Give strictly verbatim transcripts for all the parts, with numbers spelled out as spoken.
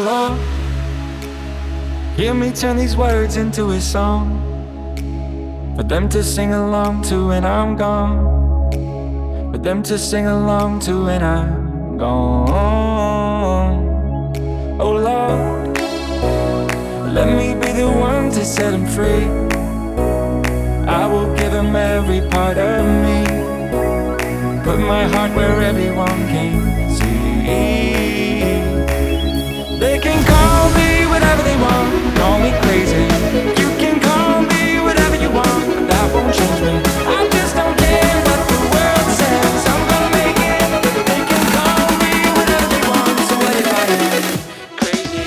Lord, hear me turn these words into a song for them to sing along to when I'm gone, for them to sing along to when I'm gone. Oh Lord, let me be the one to set them free. I will give them every part of me, put my heart where everyone can see. They can call me whatever they want, call me crazy. You can call me whatever you want, but that won't change me. I just don't care what the world says, I'm gonna make it. They can call me whatever they want, so what if I am crazy?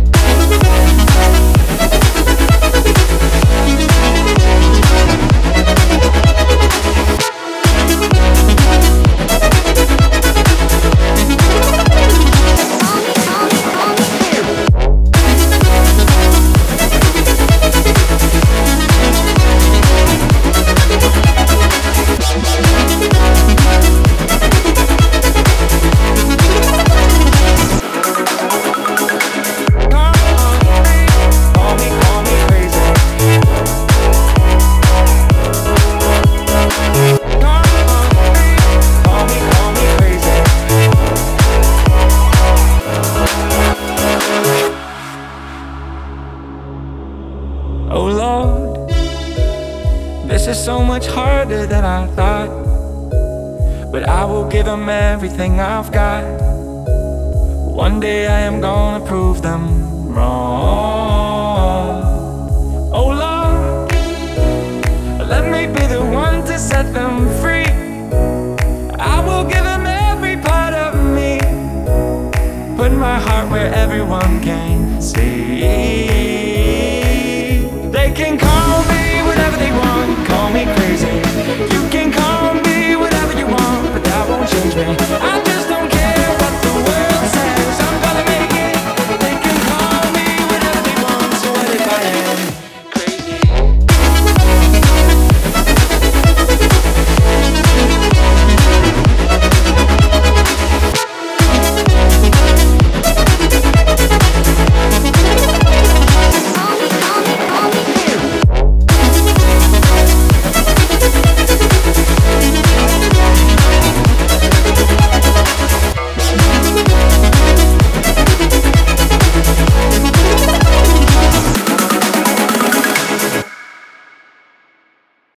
Oh Lord, this is so much harder than I thought, but I will give them everything I've got. One day I am gonna prove them wrong. Oh Lord, let me be the one to set them free. I will give them every part of me, put my heart where everyone can see.